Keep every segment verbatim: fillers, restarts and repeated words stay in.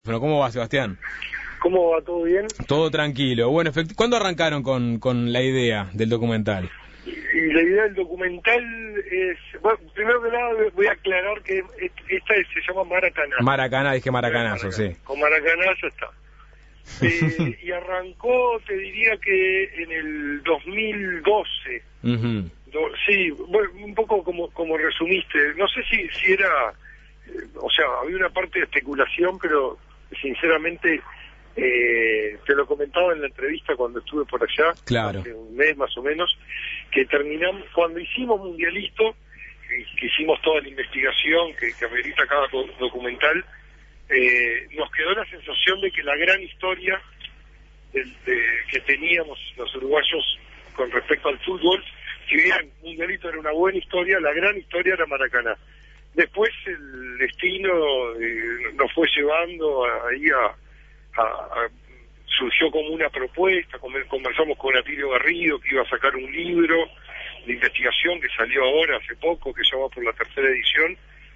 Bueno, ¿cómo va, Sebastián? ¿Cómo va? ¿Todo bien? Todo tranquilo. Bueno, efect- ¿cuándo arrancaron con, con la idea del documental? Y la idea del documental es... Bueno, primero que nada voy a aclarar que esta es- se llama Maracaná. Maracaná, dije maracanazo, Maracaná. sí. Con Maracaná ya está. Eh, y arrancó, te diría que en el dos mil doce. Uh-huh. Do- sí, bueno, un poco como, como resumiste. No sé si, si era... eh, o sea, había una parte de especulación, pero sinceramente... Eh, te lo comentaba en la entrevista cuando estuve por allá, Claro. hace un mes más o menos, que terminamos, cuando hicimos Mundialito, que, que hicimos toda la investigación que, que amerita cada co- documental, eh, nos quedó la sensación de que la gran historia del- de, que teníamos los uruguayos con respecto al fútbol, si bien Mundialito era una buena historia, la gran historia era Maracaná. Después el destino eh, nos fue llevando ahí a A, a, surgió como una propuesta, conversamos con Atilio Garrido, que iba a sacar un libro de investigación que salió ahora hace poco, que ya va por la tercera edición,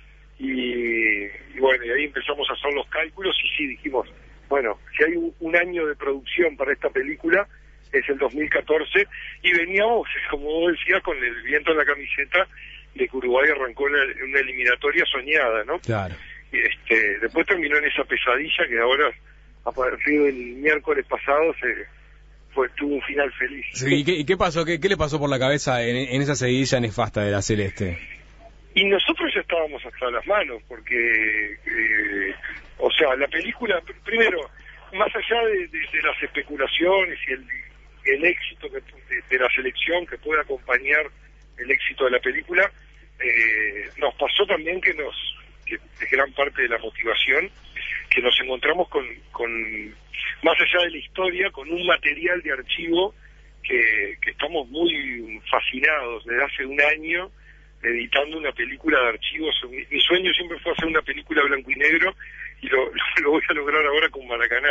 y, y bueno, y ahí empezamos a hacer los cálculos y sí, dijimos, bueno, si hay un, un año de producción para esta película, es el dos mil catorce, y veníamos, como vos decías, con el viento en la camiseta de que Uruguay arrancó una, una eliminatoria soñada, ¿no? Claro. Y este, después terminó en esa pesadilla que ahora... a partir del miércoles pasado se fue tuvo un final feliz. Sí, ¿y, qué, y qué pasó? ¿Qué, qué le pasó por la cabeza en, en esa seguidilla nefasta de la Celeste? Y nosotros ya estábamos hasta las manos, porque, eh, o sea, la película, pr- primero, más allá de, de, de las especulaciones y el, el éxito que, de, de la selección que puede acompañar el éxito de la película, eh, nos pasó también que nos, que es gran parte de la motivación, que nos encontramos con, con, más allá de la historia, con un material de archivo que, que estamos muy fascinados desde hace un año, editando una película de archivos. Mi, mi sueño siempre fue hacer una película blanco y negro, y lo, lo, lo voy a lograr ahora con Maracaná,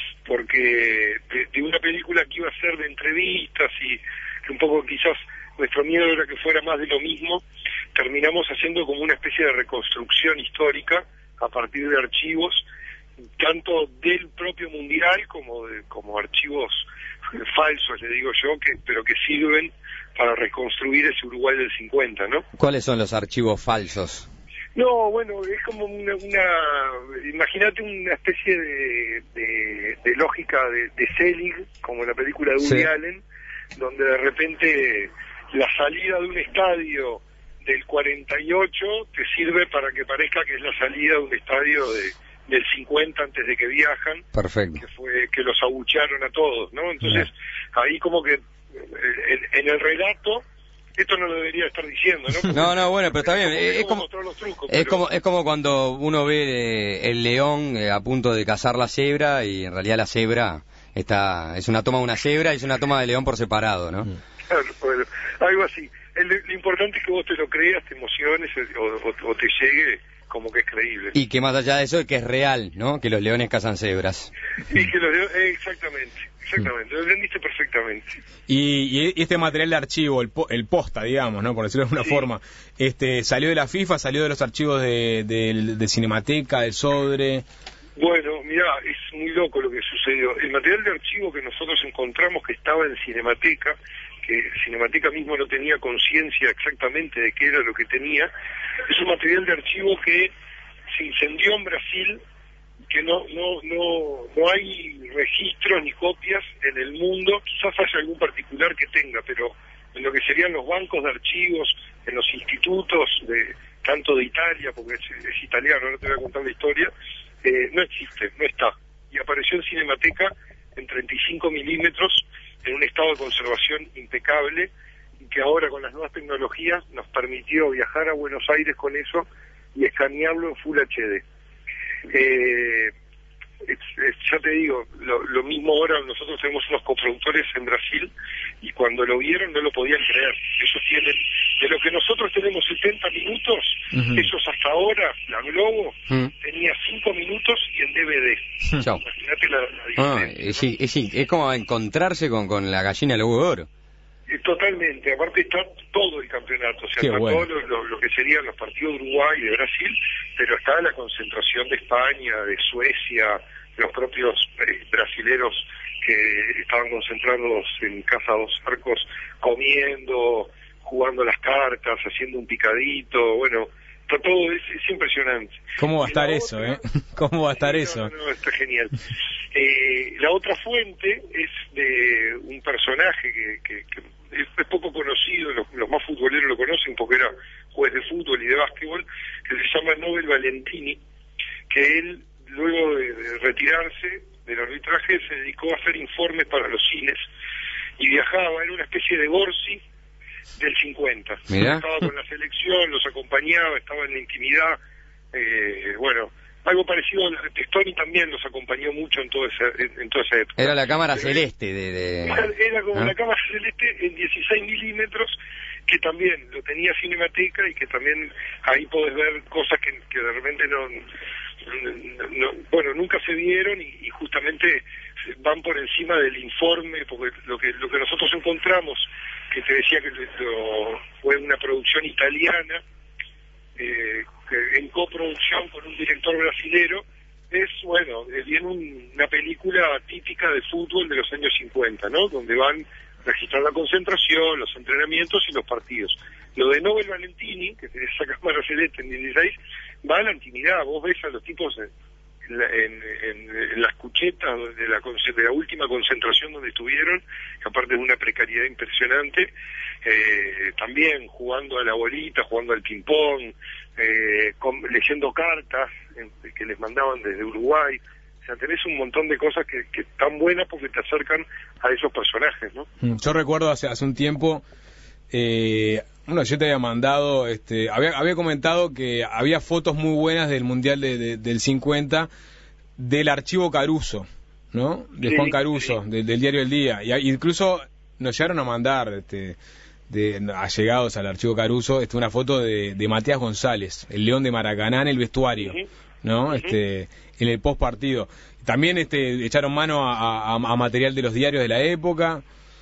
porque de, de una película que iba a ser de entrevistas y que un poco quizás nuestro miedo era que fuera más de lo mismo, terminamos haciendo como una especie de reconstrucción histórica a partir de archivos, tanto del propio mundial como de, como archivos falsos, le digo yo, que pero que sirven para reconstruir ese Uruguay del cincuenta, ¿no? ¿Cuáles son los archivos falsos? No, bueno, es como una, una imagínate una especie de, de, de lógica de, de Selig, como en la película de Woody Sí. Allen, donde de repente la salida de un estadio del cuarenta y ocho te sirve para que parezca que es la salida de un estadio de, del cincuenta antes de que viajan, Perfecto. que fue que los abuchearon a todos, ¿no? Entonces, ahí como que en, en el relato, esto no lo debería estar diciendo, ¿no? Porque No, no, bueno, pero está bien. como que Es no como, mostrar los trucos, es pero- como, es como cuando uno ve eh, el león eh, a punto de cazar la cebra y en realidad la cebra está, es una toma de una cebra y es una toma de león por separado, ¿no? Claro, bueno, algo así. El- lo importante es que vos te lo creas, te emociones o, o- o te llegue como que es creíble. Y que más allá de eso, que es real, ¿no? Que los leones cazan cebras. Y que los de- eh, exactamente, exactamente, lo entendiste perfectamente. Y, y este material de archivo, el, po- el posta, digamos, ¿no? Por decirlo de alguna Sí. forma, este salió de la FIFA, salió de los archivos de, de, de Cinemateca, del Sodre. Bueno, mirá, es muy loco lo que sucedió. El material de archivo que nosotros encontramos que estaba en Cinemateca, que Cinemateca mismo no tenía conciencia exactamente de qué era lo que tenía, es un material de archivo que se incendió en Brasil, que no no no no hay registros ni copias en el mundo, quizás haya algún particular que tenga, pero en lo que serían los bancos de archivos, en los institutos de tanto de Italia, porque es, es italiano, no te voy a contar la historia, eh, no existe, no está. Y apareció en Cinemateca en treinta y cinco milímetros, en un estado de conservación impecable, y que ahora con las nuevas tecnologías nos permitió viajar a Buenos Aires con eso y escanearlo en Full H D. Eh, es, es, ya te digo, lo, lo mismo ahora, nosotros tenemos unos coproductores en Brasil y cuando lo vieron no lo podían creer. Ellos tienen, de lo que nosotros tenemos setenta minutos, Ujú. ellos hasta ahora, la Globo, Mm. tenía cinco minutos y en D V D. Chao. Imagínate la, la Ah, diferencia, es, ¿no? es, es como encontrarse con, con la gallina del huevo de oro. Eh, Totalmente, aparte está todo el campeonato, o sea, Qué está bueno. todo lo, lo- lo que que serían los partidos de Uruguay y de Brasil, pero está la concentración de España, de Suecia, los propios eh, brasileros que estaban concentrados en Casa Dos Arcos, comiendo, jugando las cartas, haciendo un picadito, bueno, está todo, es, es impresionante. ¿Cómo va a estar otra, eso, eh? ¿Cómo va a estar sí, eso? No, no, está genial. Eh, la otra fuente es de un personaje que, que, que es, es poco conocido, los, los más futboleros lo conocen porque era juez de fútbol y de básquetbol, que se llama Nobel Valentini, que él, luego de, de retirarse del arbitraje, se dedicó a hacer informes para los cines y viajaba, era una especie de Gorsi del cincuenta. Mirá. Estaba con la selección, los acompañaba, estaba en la intimidad, eh, bueno, algo parecido a Testoni también los acompañó mucho en toda esa, en, en toda esa época. Era la cámara Pero celeste de... de... Era, era como ¿Ah? la cámara celeste en dieciséis milímetros, que también lo tenía Cinemateca y que también ahí podés ver cosas que, que de repente no, no, no bueno, nunca se vieron y, y justamente van por encima del informe, porque lo que lo que nosotros encontramos, que te decía que lo, fue una producción italiana, eh, que en coproducción con un director brasilero, es, bueno, es bien un, una película típica de fútbol de los años cincuenta, ¿no? Donde van a registrar la concentración, los entrenamientos y los partidos. Lo de Nobel Valentini, que tiene esa cámara celeste en dieciséis, va a la intimidad. Vos ves a los tipos en, en, en, en las cuchetas de la, de la última concentración donde estuvieron, que aparte de una precariedad impresionante, eh, también jugando a la bolita, jugando al ping-pong, eh, con, leyendo cartas eh, que les mandaban desde Uruguay. O sea, tenés un montón de cosas que, que están buenas porque te acercan a esos personajes, ¿no? Yo recuerdo hace, hace un tiempo, eh, bueno, yo te había mandado, este, había, había comentado que había fotos muy buenas del Mundial de, de, del cincuenta del archivo Caruso, ¿no? De Sí, Juan Caruso, sí. de, del diario El Día. Y incluso nos llegaron a mandar, este, de allegados al archivo Caruso, este, una foto de, de Matías González, el León de Maracaná en el vestuario, uh-huh. ¿no? Uh-huh. Este, en el post partido. También este, echaron mano a, a, a material de los diarios de la época.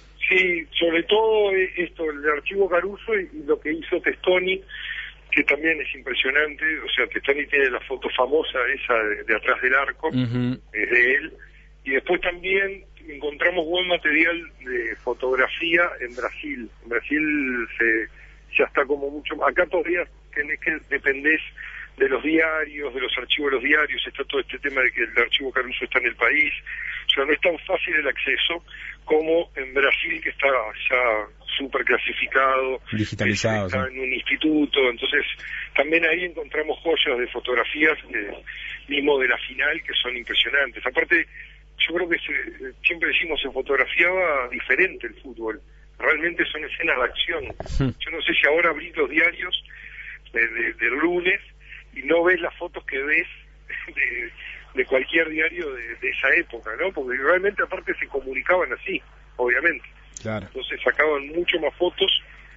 Sí, sobre todo esto, el archivo Caruso y, y lo que hizo Testoni, que también es impresionante. O sea, Testoni tiene la foto famosa esa de, de atrás del arco, uh-huh. es de él. Y después también encontramos buen material de fotografía en Brasil. En Brasil se, ya está como mucho... Acá todavía tenés que dependés de los diarios, de los archivos de los diarios, está todo este tema de que el archivo Caruso está en el país. O sea, no es tan fácil el acceso como en Brasil, que está ya súper clasificado, digitalizado, está sí. en un instituto. Entonces también ahí encontramos joyas de fotografías eh, mismo de la final que son impresionantes. Aparte, yo creo que se, siempre decimos se fotografiaba diferente el fútbol, realmente son escenas de acción. Yo no sé si ahora abrís los diarios de, de, del lunes y no ves las fotos que ves de, de cualquier diario de, de esa época, ¿no? Porque realmente aparte se comunicaban así, obviamente. Claro. Entonces sacaban mucho más fotos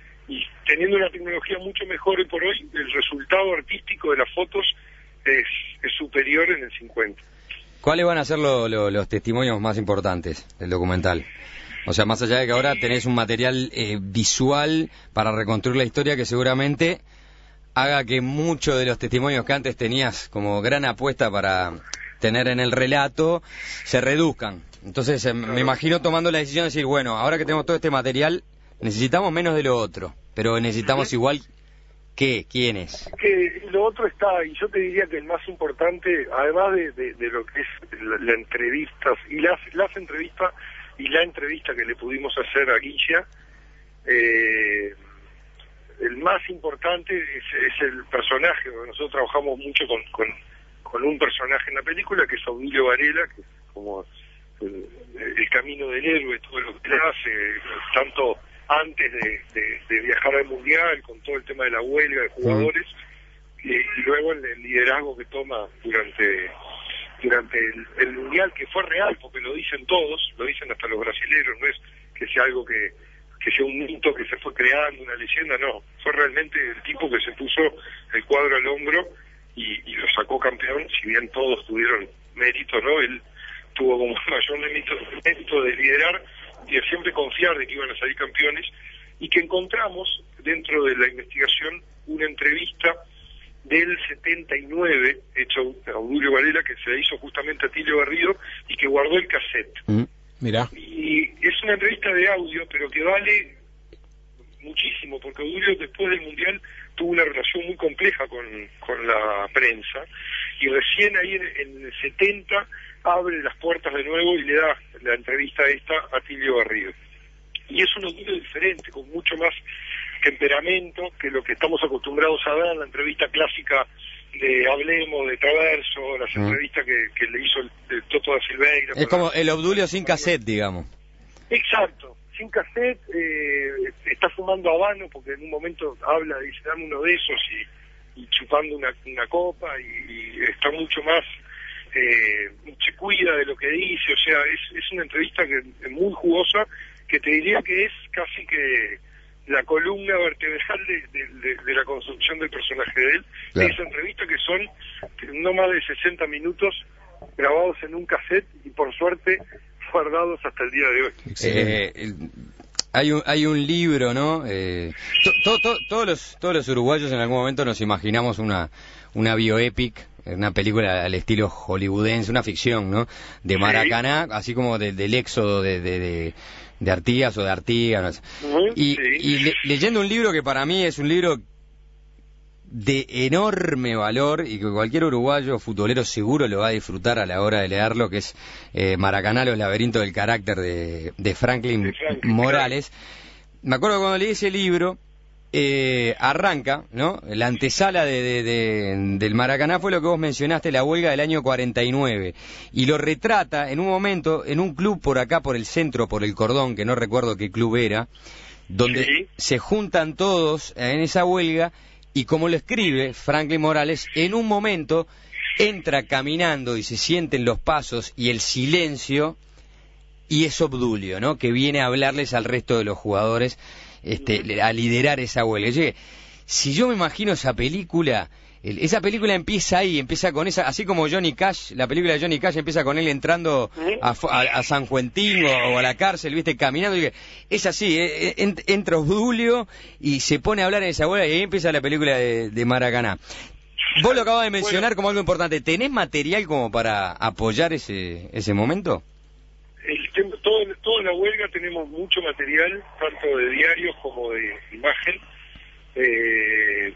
y teniendo una tecnología mucho mejor hoy por hoy, el resultado artístico de las fotos es, es superior en el cincuenta. ¿Cuáles van a ser lo, lo, los testimonios más importantes del documental? O sea, más allá de que ahora tenés un material eh, visual para reconstruir la historia que seguramente haga que muchos de los testimonios que antes tenías como gran apuesta para tener en el relato se reduzcan. Entonces eh, me imagino tomando la decisión de decir, bueno, ahora que tenemos todo este material, necesitamos menos de lo otro, pero necesitamos igual que, ¿quiénes? Que lo otro está, y yo te diría que el más importante, además de, de, de lo que es la, la entrevistas, y las, las entrevistas, y la entrevista que le pudimos hacer a Guilla, eh, el más importante es, es el personaje. Nosotros trabajamos mucho con, con, con un personaje en la película que es Audilio Varela, que es como el, el camino del héroe, todo lo que hace, tanto antes de, de, de viajar al Mundial, con todo el tema de la huelga de jugadores, y, y luego el, el liderazgo que toma durante durante el, el Mundial, que fue real, porque lo dicen todos, lo dicen hasta los brasileños, no es que sea algo que que sea un mito que se fue creando, una leyenda, no, fue realmente el tipo que se puso el cuadro al hombro y, y lo sacó campeón, si bien todos tuvieron mérito, ¿no? Él tuvo como mayor mérito, mérito de liderar y de siempre confiar de que iban a salir campeones, y que encontramos dentro de la investigación una entrevista del setenta y nueve, hecho a Obdulio Varela, que se hizo justamente a Tilio Garrido y que guardó el cassette. Mm, mira. Y es una entrevista de audio, pero que vale muchísimo, porque Obdulio después del Mundial tuvo una relación muy compleja con, con la prensa, y recién ahí en, en el setenta abre las puertas de nuevo y le da la entrevista esta a Tilio Garrido. Y es un Obdulio diferente, con mucho más temperamento que lo que estamos acostumbrados a ver en la entrevista clásica de Hablemos, de Traverso, las mm. entrevistas que, que le hizo el, el Toto da Silveira. Es como el Obdulio sin cassette, digamos. Exacto, sin cassette, eh, está fumando habano porque en un momento habla, dice, dame uno de esos y, y chupando una, una copa y, y está mucho más, eh, se cuida de lo que dice, o sea, es, es una entrevista que es muy jugosa, que te diría que es casi que la columna vertebral de, de, de, de la construcción del personaje de él, claro. De esa entrevista que son no más de sesenta minutos grabados en un cassette y por suerte guardados hasta el día de hoy. Eh, el, hay un hay un libro, ¿no? Eh, to, to, to, todos los todos los uruguayos en algún momento nos imaginamos una una bioepic, una película al estilo hollywoodense, una ficción, ¿no? De Maracaná, sí. Así como de, del éxodo de, de, de de Artigas o de Artigas, no sé. Uh-huh, y, sí. y le, leyendo un libro que para mí es un libro de enorme valor y que cualquier uruguayo futbolero seguro lo va a disfrutar a la hora de leerlo, que es eh, Maracaná, los laberintos del carácter de, de Franklin, de Franklin Morales. Me acuerdo cuando leí ese libro, eh, arranca, ¿no? La antesala de, de, de, del Maracaná fue lo que vos mencionaste, la huelga del año cuarenta y nueve, y lo retrata en un momento en un club por acá, por el centro, por el Cordón, que no recuerdo qué club era, donde sí. Se juntan todos en esa huelga, y como lo escribe Franklin Morales, en un momento entra caminando y se sienten los pasos y el silencio, y es Obdulio, ¿no? Que viene a hablarles al resto de los jugadores, Este, a liderar esa huelga. Oye, si yo me imagino esa película, el, esa película empieza ahí, empieza con esa, así como Johnny Cash, la película de Johnny Cash empieza con él entrando a, a, a San Quentin o, o a la cárcel, viste, caminando, y es así, eh, ent, entra Obdulio y se pone a hablar en esa huelga y ahí empieza la película de, de Maracaná. Vos lo acabas de mencionar bueno, como algo importante, ¿tenés material como para apoyar ese, ese momento? El, todo, toda la huelga tenemos mucho material, tanto de diarios como de imagen, eh,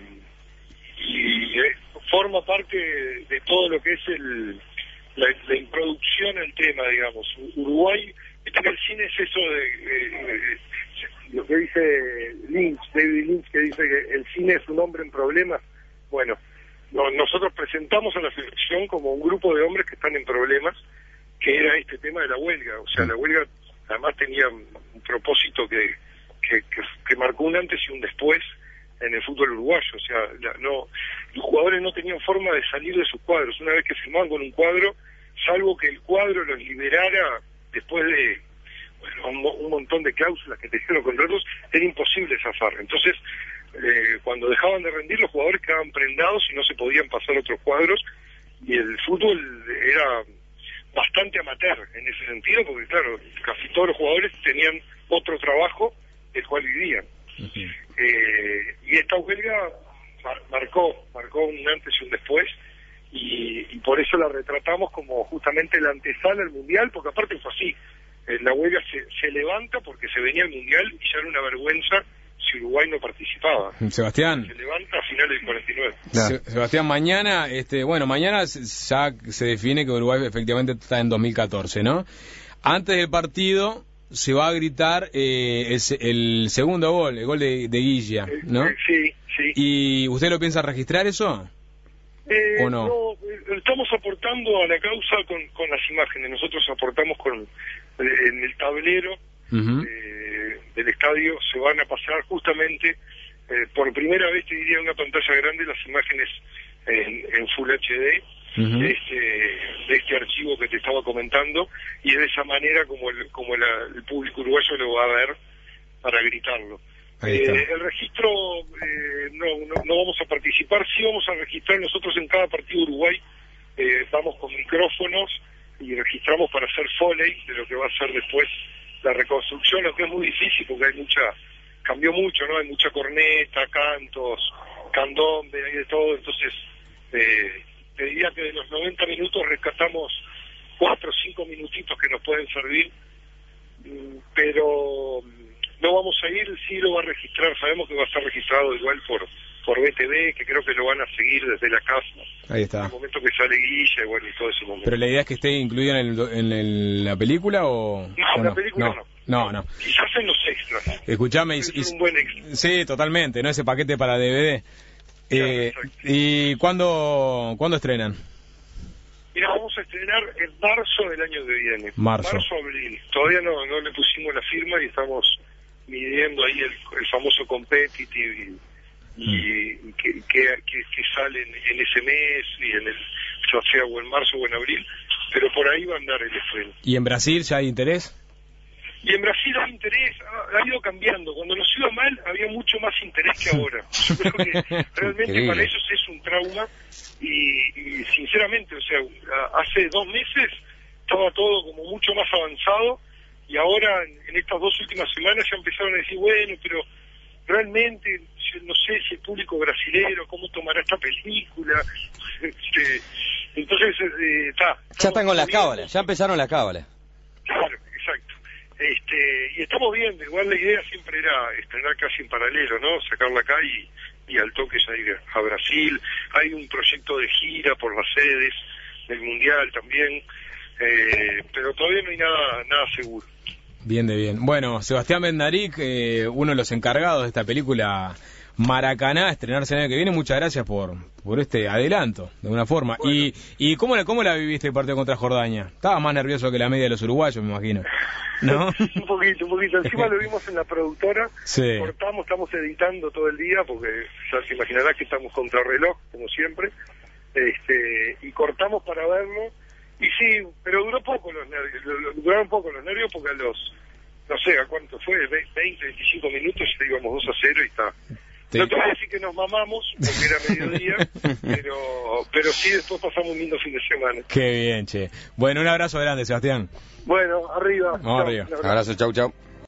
y eh, forma parte de, de todo lo que es el, la, la introducción al tema, digamos. Uruguay, en el cine es eso de, de, de, de lo que dice Lynch, David Lynch, que dice que el cine es un hombre en problemas. Bueno, no, nosotros presentamos a la selección como un grupo de hombres que están en problemas, que era este tema de la huelga. O sea, la huelga además tenía un propósito que, que, que, que marcó un antes y un después en el fútbol uruguayo. O sea, la, no, los jugadores no tenían forma de salir de sus cuadros. Una vez que firmaban con un cuadro, salvo que el cuadro los liberara después de bueno, un, un montón de cláusulas que tenían los contratos, era imposible zafar. Entonces, eh, cuando dejaban de rendir, los jugadores quedaban prendados y no se podían pasar a otros cuadros, y el fútbol era bastante amateur en ese sentido, porque claro, casi todos los jugadores tenían otro trabajo del cual vivían. Uh-huh. eh, y esta huelga mar- marcó marcó un antes y un después, y, y por eso la retratamos como justamente la antesala al Mundial, porque aparte fue así, eh, la huelga se, se levanta porque se venía el Mundial y ya era una vergüenza si Uruguay no participaba. Sebastián. Se levanta a finales del cuarenta y nueve. Se, Sebastián, mañana, este, bueno, mañana ya se define que Uruguay efectivamente está en dos mil catorce, ¿no? Antes del partido se va a gritar eh, el, el segundo gol, el gol de, de Guilla, ¿no? Eh, sí, sí. ¿Y usted lo piensa registrar eso? Eh, ¿O no? no? Estamos aportando a la causa con, con las imágenes. Nosotros aportamos con eh, en el tablero. Uh-huh. eh, del estadio se van a pasar justamente eh, por primera vez, te diría, en una pantalla grande las imágenes en, en Full H D uh-huh. de, este, de este archivo que te estaba comentando, y es de esa manera como el, como la, el público uruguayo lo va a ver para gritarlo. Eh, el registro eh, no, no, no vamos a participar, sí vamos a registrar nosotros en cada partido Uruguay, eh, vamos con micrófonos y registramos para hacer foley de lo que va a ser después la reconstrucción, lo que es muy difícil porque hay mucha, cambió mucho, ¿no? Hay mucha corneta, cantos, candombe, hay de todo, entonces eh, te diría que de los noventa minutos rescatamos cuatro o cinco minutitos que nos pueden servir, pero no vamos a ir, sí lo va a registrar, sabemos que va a estar registrado igual por por B T V, que creo que lo van a seguir desde la casa. Ahí está. En el momento que sale Guilla, bueno, y todo ese momento. ¿Pero la idea es que esté incluida en, el, en el, la película o...? No, o la no? película no. No, no. no. Quizás en los extras. Escuchame, y, Es un buen extra. Sí, totalmente, ¿no? Ese paquete para D V D. Eh, Claro, ¿Y cuándo, cuándo estrenan? Mira, vamos a estrenar en marzo del año que viene. Marzo. Marzo, abril. Todavía no, no le pusimos la firma y estamos midiendo ahí el, el famoso competitive y, y mm. que, que, que, que sale en, en ese mes y en el, ya sea o en marzo o en abril, pero por ahí va a andar el estreno. ¿Y en Brasil ya hay interés? Y en Brasil hay interés, ha, ha ido cambiando. Cuando nos iba mal había mucho más interés que ahora. Yo creo que realmente para ellos es un trauma y, y sinceramente, o sea, hace dos meses estaba todo como mucho más avanzado y ahora en, en estas dos últimas semanas ya empezaron a decir, bueno, pero realmente no sé si el público brasilero cómo tomará esta película. Este, entonces, está. Eh, ya están con las cábalas, ya empezaron las cábalas. Claro, exacto. Este, y estamos viendo, igual la idea siempre era estrenar casi en paralelo, ¿no? Sacarla acá y, y al toque ya ir a Brasil. Hay un proyecto de gira por las sedes del Mundial también, eh, pero todavía no hay nada, nada seguro. Bien de bien. Bueno, Sebastián Bednarek, eh, uno de los encargados de esta película Maracaná, estrenarse el año que viene. Muchas gracias por por este adelanto, de alguna forma. Bueno. ¿Y, y cómo, la, cómo la viviste el partido contra Jordania? Estabas más nervioso que la media de los uruguayos, me imagino. ¿No? un poquito, un poquito. Encima lo vimos en la productora. Sí. Cortamos, estamos editando todo el día, porque ya se imaginará que estamos contra reloj, como siempre. Este, y cortamos para verlo. Y sí, pero duró poco los nervios. Duraron poco los nervios porque a los, no sé, ¿a cuánto fue? veinte, veinticinco minutos ya íbamos dos a cero y está. Sí. No te voy a decir que nos mamamos, porque era mediodía, pero, pero sí después pasamos un lindo fin de semana. Qué bien, che. Bueno, un abrazo grande, Sebastián. Bueno, arriba. Vamos arriba. Un abrazo, chau, chau.